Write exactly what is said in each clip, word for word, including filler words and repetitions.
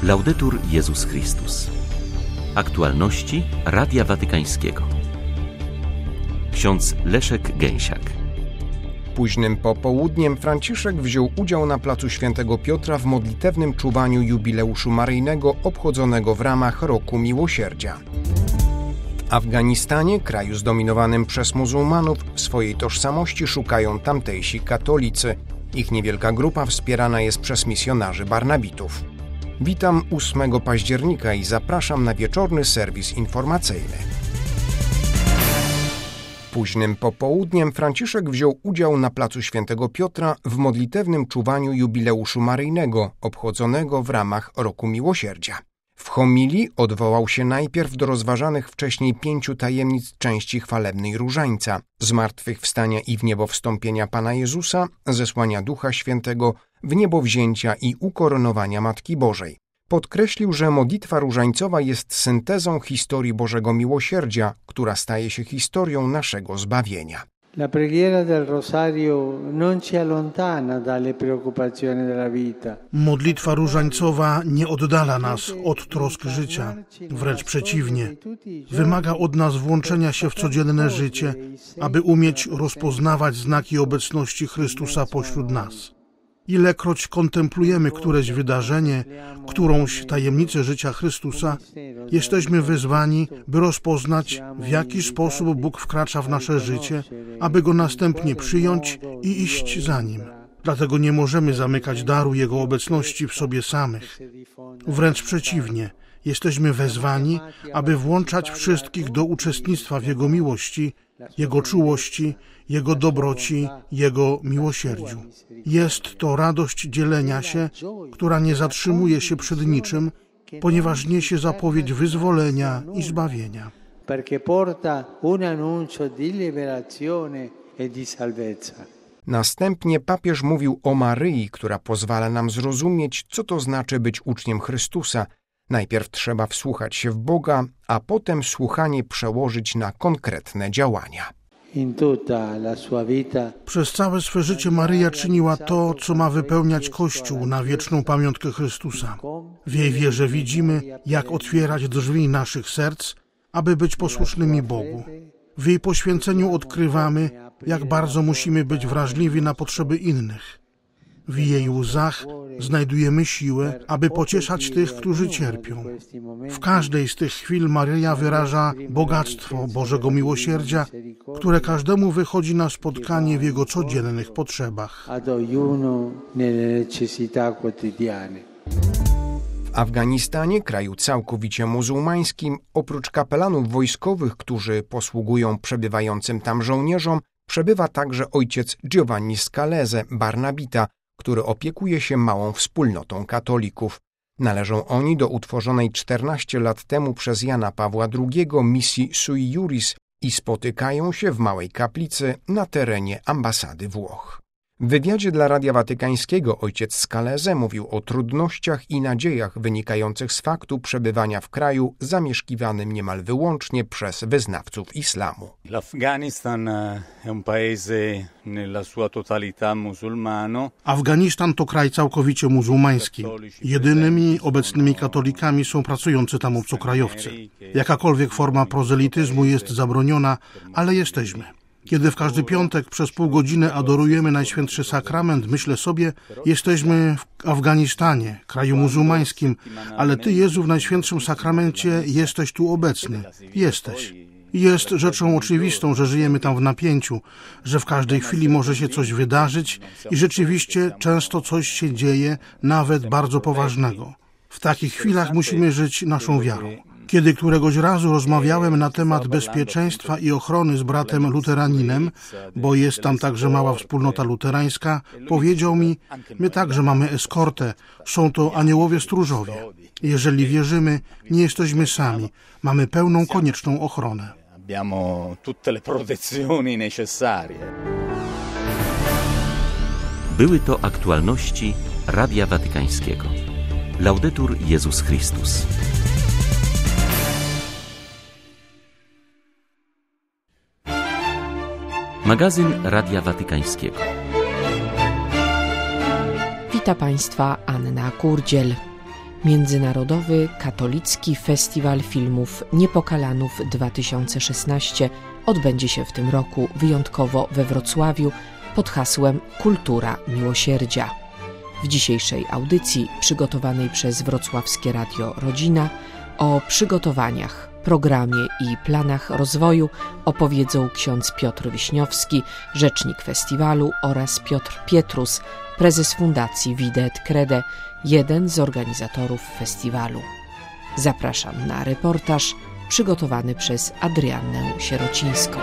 Laudetur Jezus Chrystus. Aktualności Radia Watykańskiego. Ksiądz Leszek Gęsiak. Późnym popołudniem Franciszek wziął udział na placu Świętego Piotra w modlitewnym czuwaniu jubileuszu maryjnego obchodzonego w ramach Roku Miłosierdzia. W Afganistanie, kraju zdominowanym przez muzułmanów, swojej tożsamości szukają tamtejsi katolicy. Ich niewielka grupa wspierana jest przez misjonarzy barnabitów. Witam ósmego października i zapraszam na wieczorny serwis informacyjny. Późnym popołudniem Franciszek wziął udział na placu Świętego Piotra w modlitewnym czuwaniu jubileuszu maryjnego obchodzonego w ramach Roku Miłosierdzia. W homilii odwołał się najpierw do rozważanych wcześniej pięciu tajemnic części chwalebnej Różańca, zmartwychwstania i wniebowstąpienia Pana Jezusa, zesłania Ducha Świętego, wniebowzięcia i ukoronowania Matki Bożej. Podkreślił, że modlitwa różańcowa jest syntezą historii Bożego Miłosierdzia, która staje się historią naszego zbawienia. La preghiera del rosario non ci allontana dalle preoccupazioni della vita. Modlitwa różańcowa nie oddala nas od trosk życia, wręcz przeciwnie. Wymaga od nas włączenia się w codzienne życie, aby umieć rozpoznawać znaki obecności Chrystusa pośród nas. Ilekroć kontemplujemy któreś wydarzenie, którąś tajemnicę życia Chrystusa, jesteśmy wezwani, by rozpoznać, w jaki sposób Bóg wkracza w nasze życie, aby Go następnie przyjąć i iść za Nim. Dlatego nie możemy zamykać daru Jego obecności w sobie samych. Wręcz przeciwnie, jesteśmy wezwani, aby włączać wszystkich do uczestnictwa w Jego miłości, Jego czułości, Jego dobroci, Jego miłosierdziu. Jest to radość dzielenia się, która nie zatrzymuje się przed niczym, ponieważ niesie zapowiedź wyzwolenia i zbawienia. Następnie papież mówił o Maryi, która pozwala nam zrozumieć, co to znaczy być uczniem Chrystusa. Najpierw trzeba wsłuchać się w Boga, a potem słuchanie przełożyć na konkretne działania. Przez całe swe życie Maryja czyniła to, co ma wypełniać Kościół na wieczną pamiątkę Chrystusa. W jej wierze widzimy, jak otwierać drzwi naszych serc, aby być posłusznymi Bogu. W jej poświęceniu odkrywamy, jak bardzo musimy być wrażliwi na potrzeby innych. W jej łzach znajdujemy siłę, aby pocieszać tych, którzy cierpią. W każdej z tych chwil Maryja wyraża bogactwo Bożego Miłosierdzia, które każdemu wychodzi na spotkanie w jego codziennych potrzebach. W Afganistanie, kraju całkowicie muzułmańskim, oprócz kapelanów wojskowych, którzy posługują przebywającym tam żołnierzom, przebywa także ojciec Giovanni Scalese, barnabita, który opiekuje się małą wspólnotą katolików. Należą oni do utworzonej czternaście lat temu przez Jana Pawła drugiego misji Sui Juris i spotykają się w małej kaplicy na terenie ambasady Włoch. W wywiadzie dla Radia Watykańskiego ojciec Scalese mówił o trudnościach i nadziejach wynikających z faktu przebywania w kraju zamieszkiwanym niemal wyłącznie przez wyznawców islamu. L'Afghanistan è un paese nella sua totalità musulmano. Afganistan to kraj całkowicie muzułmański. Jedynymi obecnymi katolikami są pracujący tam obcokrajowcy. Jakakolwiek forma prozelityzmu jest zabroniona, ale jesteśmy. Kiedy w każdy piątek przez pół godziny adorujemy Najświętszy Sakrament, myślę sobie, jesteśmy w Afganistanie, kraju muzułmańskim, ale Ty, Jezu, w Najświętszym Sakramencie jesteś tu obecny. Jesteś. Jest rzeczą oczywistą, że żyjemy tam w napięciu, że w każdej chwili może się coś wydarzyć i rzeczywiście często coś się dzieje, nawet bardzo poważnego. W takich chwilach musimy żyć naszą wiarą. Kiedy któregoś razu rozmawiałem na temat bezpieczeństwa i ochrony z bratem luteraninem, bo jest tam także mała wspólnota luterańska, powiedział mi, my także mamy eskortę, są to aniołowie stróżowie. Jeżeli wierzymy, nie jesteśmy sami, mamy pełną konieczną ochronę. Były to aktualności Radia Watykańskiego. Laudetur Jezus Chrystus. Magazyn Radia Watykańskiego. Wita Państwa Anna Kurdziel. Międzynarodowy Katolicki Festiwal Filmów Niepokalanów dwa tysiące szesnaście odbędzie się w tym roku wyjątkowo we Wrocławiu pod hasłem Kultura Miłosierdzia. W dzisiejszej audycji przygotowanej przez Wrocławskie Radio Rodzina o przygotowaniach, programie i planach rozwoju opowiedzą ksiądz Piotr Wiśniowski, rzecznik festiwalu, oraz Piotr Pietrus, prezes Fundacji Vide et Crede, jeden z organizatorów festiwalu. Zapraszam na reportaż przygotowany przez Adriannę Sierocińską.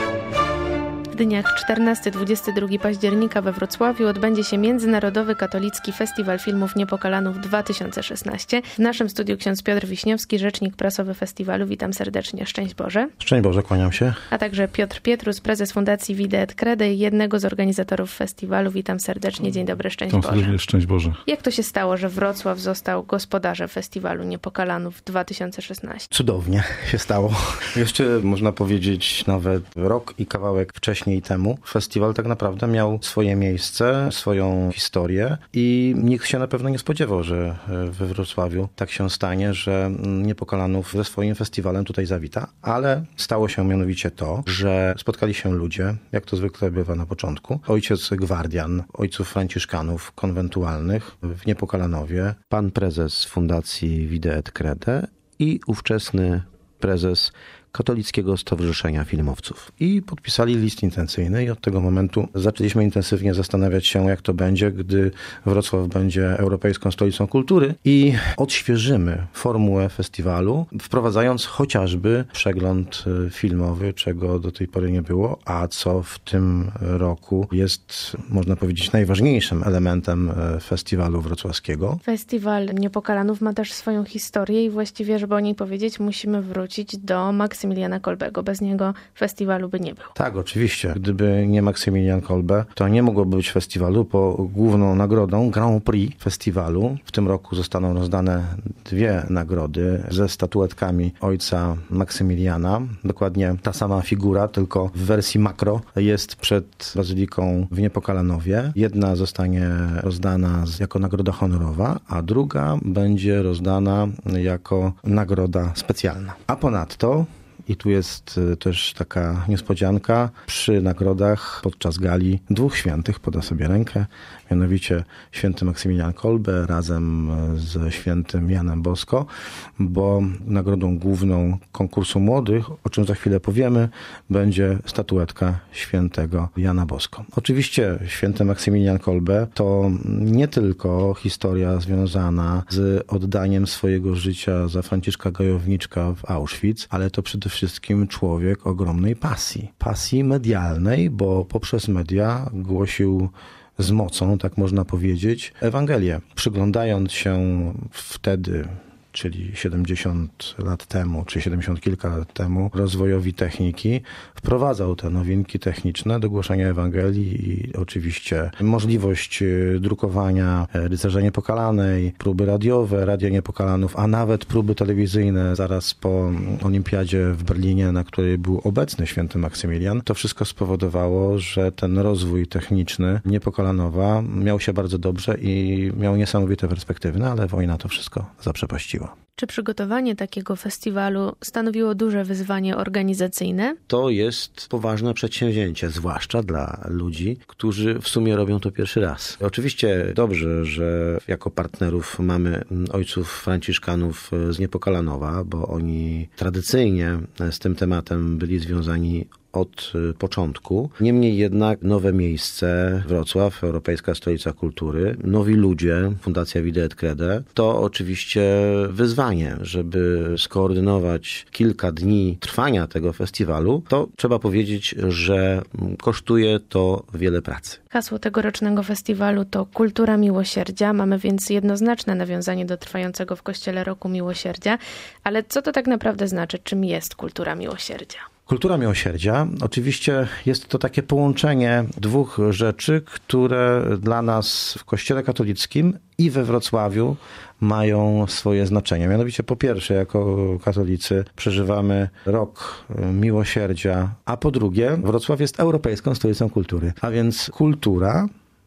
W dniach czternastego do dwudziestego drugiego października we Wrocławiu odbędzie się Międzynarodowy Katolicki Festiwal Filmów Niepokalanów dwa tysiące szesnaście. W naszym studiu ksiądz Piotr Wiśniowski, rzecznik prasowy festiwalu. Witam serdecznie. Szczęść Boże. Szczęść Boże, kłaniam się. A także Piotr Pietrus, prezes Fundacji Vide et Crede, jednego z organizatorów festiwalu. Witam serdecznie. Dzień dobry, szczęść Boże. Serdecznie, szczęść Boże. Jak to się stało, że Wrocław został gospodarzem festiwalu Niepokalanów dwa tysiące szesnaście? Cudownie się stało. Jeszcze można powiedzieć nawet rok i kawałek wcześniej temu festiwal tak naprawdę miał swoje miejsce, swoją historię i nikt się na pewno nie spodziewał, że we Wrocławiu tak się stanie, że Niepokalanów ze swoim festiwalem tutaj zawita, ale stało się mianowicie to, że spotkali się ludzie, jak to zwykle bywa na początku, ojciec gwardian, ojców franciszkanów konwentualnych w Niepokalanowie, pan prezes Fundacji Vide et Crede i ówczesny prezes Katolickiego Stowarzyszenia Filmowców. I podpisali list intencyjny i od tego momentu zaczęliśmy intensywnie zastanawiać się, jak to będzie, gdy Wrocław będzie Europejską Stolicą Kultury i odświeżymy formułę festiwalu, wprowadzając chociażby przegląd filmowy, czego do tej pory nie było, a co w tym roku jest, można powiedzieć, najważniejszym elementem festiwalu wrocławskiego. Festiwal Niepokalanów ma też swoją historię i właściwie, żeby o niej powiedzieć, musimy wrócić do Maksymiliana Kolbego. Bez niego festiwalu by nie było. Tak, oczywiście. Gdyby nie Maksymilian Kolbe, to nie mogłoby być festiwalu, bo główną nagrodą Grand Prix festiwalu w tym roku zostaną rozdane dwie nagrody ze statuetkami ojca Maksymiliana. Dokładnie ta sama figura, tylko w wersji makro jest przed bazyliką w Niepokalanowie. Jedna zostanie rozdana jako nagroda honorowa, a druga będzie rozdana jako nagroda specjalna. A ponadto, i tu jest też taka niespodzianka, przy nagrodach podczas gali dwóch świętych poda sobie rękę, mianowicie święty Maksymilian Kolbe razem ze świętym Janem Bosko, bo nagrodą główną konkursu młodych, o czym za chwilę powiemy, będzie statuetka świętego Jana Bosko. Oczywiście święty Maksymilian Kolbe to nie tylko historia związana z oddaniem swojego życia za Franciszka Gajowniczka w Auschwitz, ale to przede wszystkim człowiek ogromnej pasji. Pasji medialnej, bo poprzez media głosił z mocą, tak można powiedzieć, Ewangelię. Przyglądając się wtedy, czyli siedemdziesiąt lat temu, czy siedemdziesiąt kilka lat temu, rozwojowi techniki, wprowadzał te nowinki techniczne do głoszenia Ewangelii i oczywiście możliwość drukowania Rycerza Niepokalanej, próby radiowe, Radia Niepokalanów, a nawet próby telewizyjne zaraz po olimpiadzie w Berlinie, na której był obecny święty Maksymilian. To wszystko spowodowało, że ten rozwój techniczny Niepokalanowa miał się bardzo dobrze i miał niesamowite perspektywy, no ale wojna to wszystko zaprzepaściła. Czy przygotowanie takiego festiwalu stanowiło duże wyzwanie organizacyjne? To jest poważne przedsięwzięcie, zwłaszcza dla ludzi, którzy w sumie robią to pierwszy raz. Oczywiście dobrze, że jako partnerów mamy ojców franciszkanów z Niepokalanowa, bo oni tradycyjnie z tym tematem byli związani od początku. Niemniej jednak nowe miejsce, Wrocław, Europejska Stolica Kultury, nowi ludzie, Fundacja Vide et Crede, to oczywiście wyzwanie, żeby skoordynować kilka dni trwania tego festiwalu, to trzeba powiedzieć, że kosztuje to wiele pracy. Hasło tegorocznego festiwalu to Kultura Miłosierdzia. Mamy więc jednoznaczne nawiązanie do trwającego w Kościele Roku Miłosierdzia. Ale co to tak naprawdę znaczy? Czym jest kultura miłosierdzia? Kultura miłosierdzia, oczywiście jest to takie połączenie dwóch rzeczy, które dla nas w Kościele katolickim i we Wrocławiu mają swoje znaczenie. Mianowicie po pierwsze, jako katolicy przeżywamy rok miłosierdzia, a po drugie Wrocław jest Europejską Stolicą Kultury. A więc kultura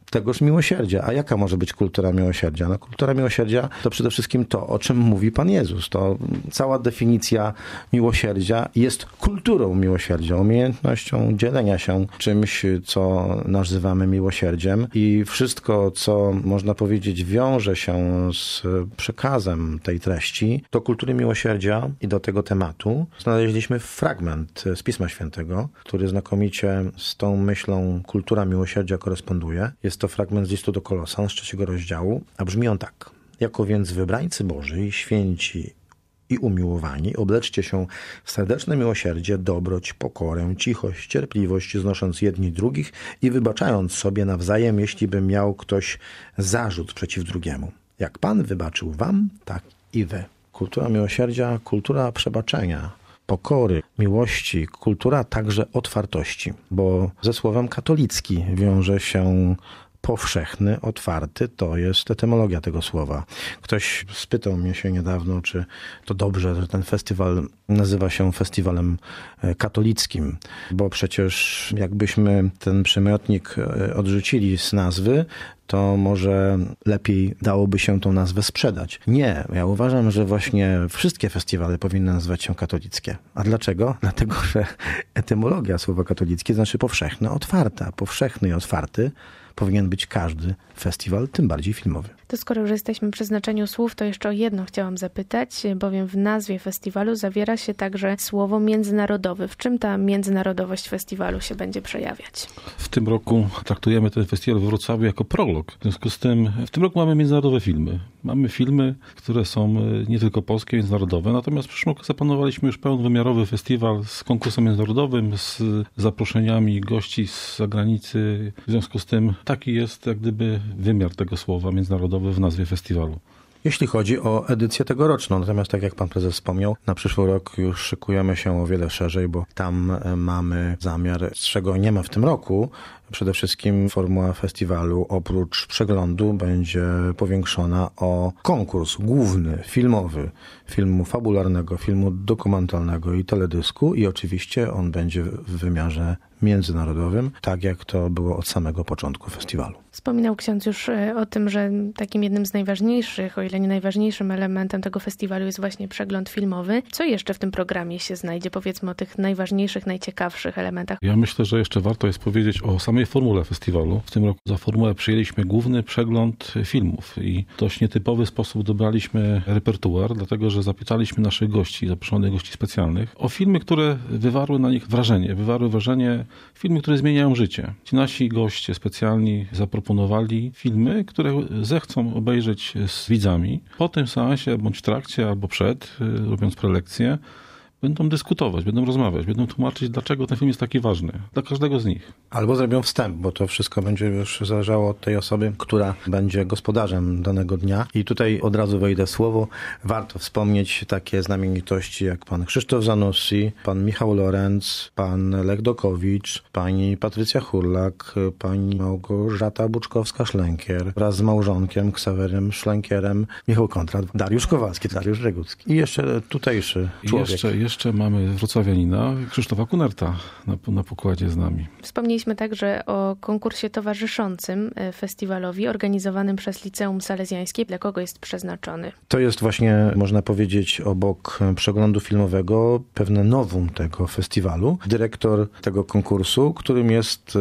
tegoż miłosierdzia. A jaka może być kultura miłosierdzia? No, kultura miłosierdzia to przede wszystkim to, o czym mówi Pan Jezus. To cała definicja miłosierdzia jest kulturą miłosierdzia, umiejętnością dzielenia się czymś, co nazywamy miłosierdziem i wszystko, co można powiedzieć wiąże się z przekazem tej treści do kultury miłosierdzia i do tego tematu. Znaleźliśmy fragment z Pisma Świętego, który znakomicie z tą myślą kultura miłosierdzia koresponduje. Jest to fragment z listu do Kolosan z trzeciego rozdziału, a brzmi on tak. Jako więc wybrańcy Boży, święci i umiłowani, obleczcie się w serdeczne miłosierdzie, dobroć, pokorę, cichość, cierpliwość, znosząc jedni drugich i wybaczając sobie nawzajem, jeśli by miał ktoś zarzut przeciw drugiemu. Jak Pan wybaczył wam, tak i wy. Kultura miłosierdzia, kultura przebaczenia, pokory, miłości, kultura także otwartości, bo ze słowem katolicki wiąże się powszechny, otwarty, to jest etymologia tego słowa. Ktoś spytał mnie się niedawno, czy to dobrze, że ten festiwal nazywa się festiwalem katolickim, bo przecież jakbyśmy ten przymiotnik odrzucili z nazwy, to może lepiej dałoby się tą nazwę sprzedać. Nie, ja uważam, że właśnie wszystkie festiwale powinny nazywać się katolickie. A dlaczego? Dlatego, że etymologia słowa katolickie znaczy powszechne, otwarta. Powszechny i otwarty powinien być każdy festiwal, tym bardziej filmowy. To skoro już jesteśmy przy znaczeniu słów, to jeszcze o jedno chciałam zapytać, bowiem w nazwie festiwalu zawiera się także słowo międzynarodowy. W czym ta międzynarodowość festiwalu się będzie przejawiać? W tym roku traktujemy ten festiwal we Wrocławiu jako prolog. W związku z tym w tym roku mamy międzynarodowe filmy. Mamy filmy, które są nie tylko polskie, międzynarodowe, natomiast w przyszłym roku zaplanowaliśmy już pełnowymiarowy festiwal z konkursem międzynarodowym, z zaproszeniami gości z zagranicy. W związku z tym taki jest jak gdyby wymiar tego słowa międzynarodowy w nazwie festiwalu. Jeśli chodzi o edycję tegoroczną, natomiast tak jak pan prezes wspomniał, na przyszły rok już szykujemy się o wiele szerzej, bo tam mamy zamiar, czego nie ma w tym roku. Przede wszystkim formuła festiwalu oprócz przeglądu będzie powiększona o konkurs główny, filmowy, filmu fabularnego, filmu dokumentalnego i teledysku i oczywiście on będzie w wymiarze międzynarodowym, tak jak to było od samego początku festiwalu. Wspominał ksiądz już o tym, że takim jednym z najważniejszych, o ile nie najważniejszym elementem tego festiwalu jest właśnie przegląd filmowy. Co jeszcze w tym programie się znajdzie? Powiedzmy o tych najważniejszych, najciekawszych elementach. Ja myślę, że jeszcze warto jest powiedzieć o samej formule festiwalu. W tym roku za formułę przyjęliśmy główny przegląd filmów i w dość nietypowy sposób dobraliśmy repertuar, dlatego że zapytaliśmy naszych gości, zaproszonych gości specjalnych, o filmy, które wywarły na nich wrażenie. Wywarły wrażenie filmy, które zmieniają życie. Ci nasi goście specjalni zaproponowali filmy, które zechcą obejrzeć z widzami. Po tym seansie, bądź w trakcie, albo przed, robiąc prelekcję, będą dyskutować, będą rozmawiać, będą tłumaczyć, dlaczego ten film jest taki ważny. Dla każdego z nich. Albo zrobią wstęp, bo to wszystko będzie już zależało od tej osoby, która będzie gospodarzem danego dnia. I tutaj od razu wejdę w słowo. Warto wspomnieć takie znamienitości jak pan Krzysztof Zanussi, pan Michał Lorenz, pan Lech Dokowicz, pani Patrycja Hurlak, pani Małgorzata Buczkowska-Szlenkier wraz z małżonkiem Ksawerem Szlenkierem, Michał Kontrat, Dariusz Kowalski, Dariusz Regucki. I jeszcze tutejszy człowiek. Jeszcze, jeszcze mamy wrocławianina Krzysztofa Kunerta na, na pokładzie z nami. Wspomnieliśmy także o konkursie towarzyszącym festiwalowi organizowanym przez Liceum Salezjańskie. Dla kogo jest przeznaczony? To jest właśnie, można powiedzieć, obok przeglądu filmowego pewne novum tego festiwalu. Dyrektor tego konkursu, którym jest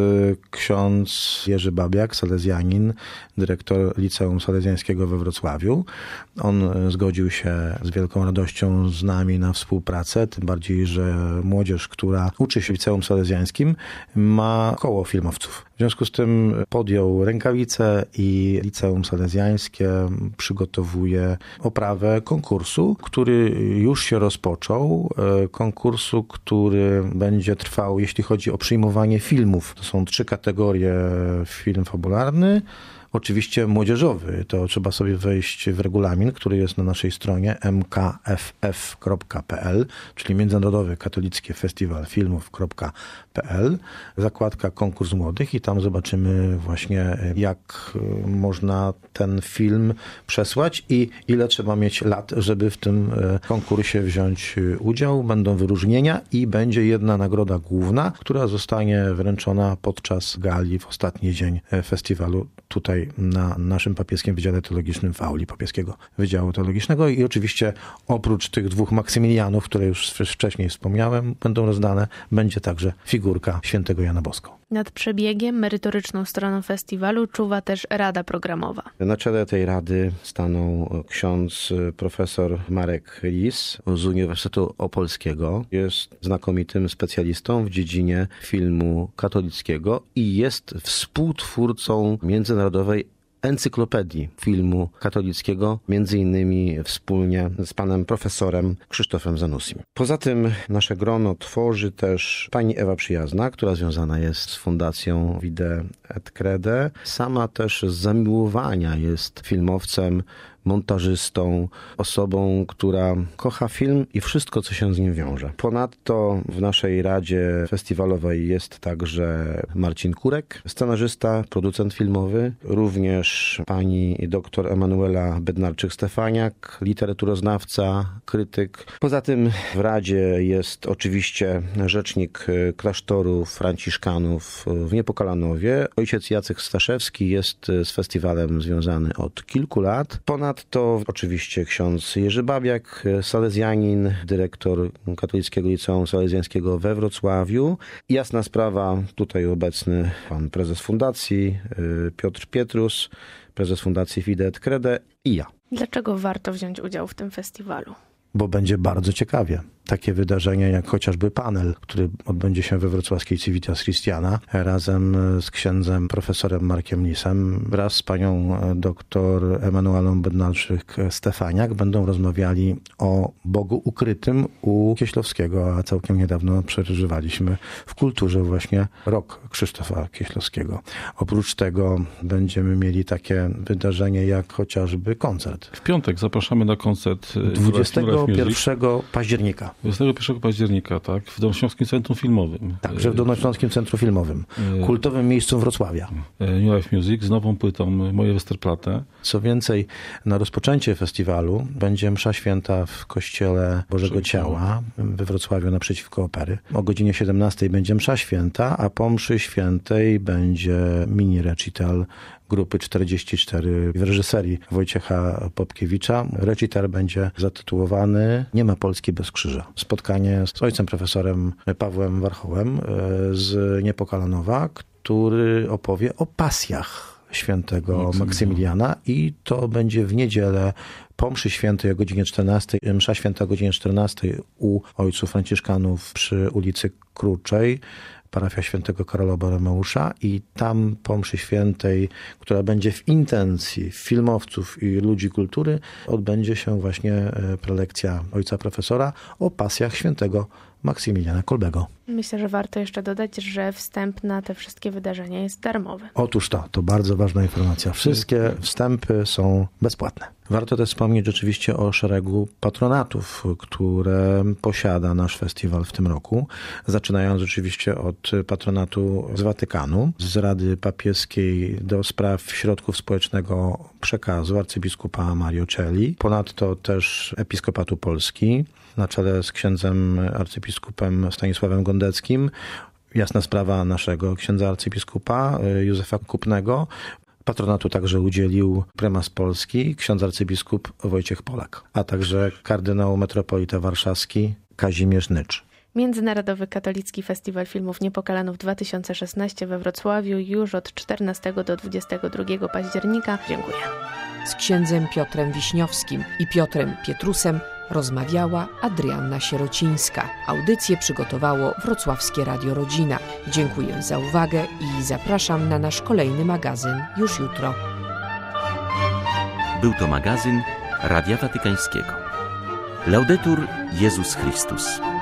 ksiądz Jerzy Babiak, salezjanin, dyrektor Liceum Salezjańskiego we Wrocławiu. On zgodził się z wielką radością z nami na współpracę, tym bardziej, że młodzież, która uczy się w Liceum Salezjańskim, ma koło filmowców. W związku z tym podjął rękawice i Liceum Salezjańskie przygotowuje oprawę konkursu, który już się rozpoczął. Konkursu, który będzie trwał, jeśli chodzi o przyjmowanie filmów. To są trzy kategorie: film fabularny, oczywiście młodzieżowy. To trzeba sobie wejść w regulamin, który jest na naszej stronie m k f f kropka p l, czyli Międzynarodowy Katolicki Festiwal Filmów kropka p l, zakładka Konkurs Młodych i tam zobaczymy właśnie, jak można ten film przesłać i ile trzeba mieć lat, żeby w tym konkursie wziąć udział. Będą wyróżnienia i będzie jedna nagroda główna, która zostanie wręczona podczas gali w ostatni dzień festiwalu tutaj na naszym papieskim Wydziale Teologicznym w auli Papieskiego Wydziału Teologicznego i oczywiście oprócz tych dwóch Maksymilianów, które już wcześniej wspomniałem, będą rozdane, będzie także figurka świętego Jana Bosko. Nad przebiegiem, merytoryczną stroną festiwalu czuwa też Rada Programowa. Na czele tej rady stanął ksiądz profesor Marek Lis z Uniwersytetu Opolskiego. Jest znakomitym specjalistą w dziedzinie filmu katolickiego i jest współtwórcą międzynarodowej encyklopedii filmu katolickiego, między innymi wspólnie z panem profesorem Krzysztofem Zanussim. Poza tym nasze grono tworzy też pani Ewa Przyjazna, która związana jest z Fundacją Vide et Crede. Sama też z zamiłowania jest filmowcem, montażystą, osobą, która kocha film i wszystko, co się z nim wiąże. Ponadto w naszej Radzie Festiwalowej jest także Marcin Kurek, scenarzysta, producent filmowy, również pani dr Emanuela Bednarczyk-Stefaniak, literaturoznawca, krytyk. Poza tym w Radzie jest oczywiście rzecznik klasztoru Franciszkanów w Niepokalanowie. Ojciec Jacek Staszewski jest z festiwalem związany od kilku lat. Ponadto to oczywiście ksiądz Jerzy Babiak, salezjanin, dyrektor Katolickiego Liceum Salezjańskiego we Wrocławiu. Jasna sprawa, tutaj obecny pan prezes fundacji Piotr Pietrus, prezes fundacji Vide et Crede i ja. Dlaczego warto wziąć udział w tym festiwalu? Bo będzie bardzo ciekawie. Takie wydarzenia jak chociażby panel, który odbędzie się we wrocławskiej Civitas Christiana razem z księdzem profesorem Markiem Lisem wraz z panią doktor Emanuelą Bednarczyk-Stefaniak będą rozmawiali o Bogu ukrytym u Kieślowskiego, a całkiem niedawno przeżywaliśmy w kulturze właśnie rok Krzysztofa Kieślowskiego. Oprócz tego będziemy mieli takie wydarzenie jak chociażby koncert. W piątek zapraszamy na koncert dwudziestego pierwszego października. dwudziestego pierwszego października, tak, w Dolnośląskim Centrum Filmowym. Także w Dolnośląskim Centrum Filmowym, kultowym miejscu Wrocławia. New Life Music z nową płytą Moje Westerplatte. Co więcej, na rozpoczęcie festiwalu będzie msza święta w Kościele Bożego Ciała we Wrocławiu naprzeciwko Opery. O godzinie siedemnastej będzie msza święta, a po mszy świętej będzie mini recital grupy czterdzieści cztery w reżyserii Wojciecha Popkiewicza. Recital będzie zatytułowany Nie ma Polski bez krzyża. Spotkanie z ojcem profesorem Pawłem Warchołem z Niepokalanowa, który opowie o pasjach świętego Maksymiliana i to będzie w niedzielę po mszy świętej o godzinie czternastej, msza święta o godzinie czternastej u ojców franciszkanów przy ulicy Kruczej, parafia świętego Karola Boromeusza i tam po mszy świętej, która będzie w intencji filmowców i ludzi kultury, odbędzie się właśnie prelekcja ojca profesora o pasjach świętego Maksymiliana Kolbego. Myślę, że warto jeszcze dodać, że wstęp na te wszystkie wydarzenia jest darmowy. Otóż to, to bardzo ważna informacja. Wszystkie wstępy są bezpłatne. Warto też wspomnieć oczywiście o szeregu patronatów, które posiada nasz festiwal w tym roku. Zaczynając oczywiście od patronatu z Watykanu, z Rady Papieskiej do spraw środków społecznego przekazu arcybiskupa Mario Celli. Ponadto też Episkopatu Polski na czele z księdzem arcybiskupem Stanisławem Gondeckim. Jasna sprawa naszego księdza arcybiskupa Józefa Kupnego. Patronatu także udzielił prymas Polski, ksiądz arcybiskup Wojciech Polak, a także kardynał metropolita warszawski Kazimierz Nycz. Międzynarodowy Katolicki Festiwal Filmów Niepokalanów dwa tysiące szesnaście we Wrocławiu już od czternastego do dwudziestego drugiego października. Dziękuję. Z księdzem Piotrem Wiśniowskim i Piotrem Pietrusem rozmawiała Adrianna Sierocińska. Audycję przygotowało Wrocławskie Radio Rodzina. Dziękuję za uwagę i zapraszam na nasz kolejny magazyn już jutro. Był to magazyn Radia Watykańskiego. Laudetur Jezus Chrystus.